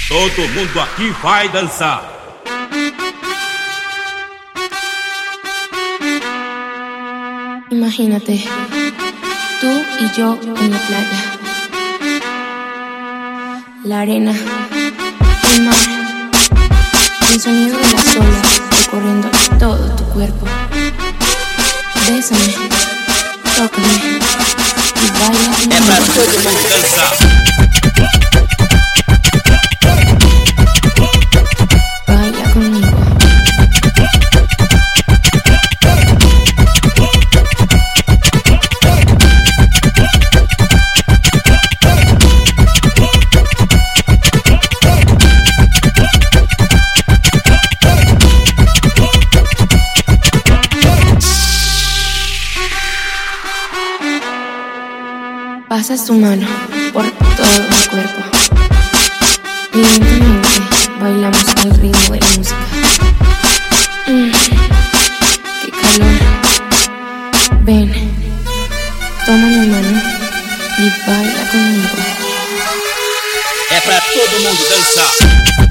Todo mundo aqui vai dançar. Imagínate, tú y yo en la playa, la arena, el mar, el sonido de las olas recorriendo todo tu cuerpo. Bésame, tócame y baila conmigo. É pra todo mundo dançar. Baila conmigo. Pasas tu mano por todo mi cuerpo y lentamente bailamos al ritmo de la música. ¡Qué calor! Ven, toma mi mano y baila conmigo. É pra todo mundo dançar.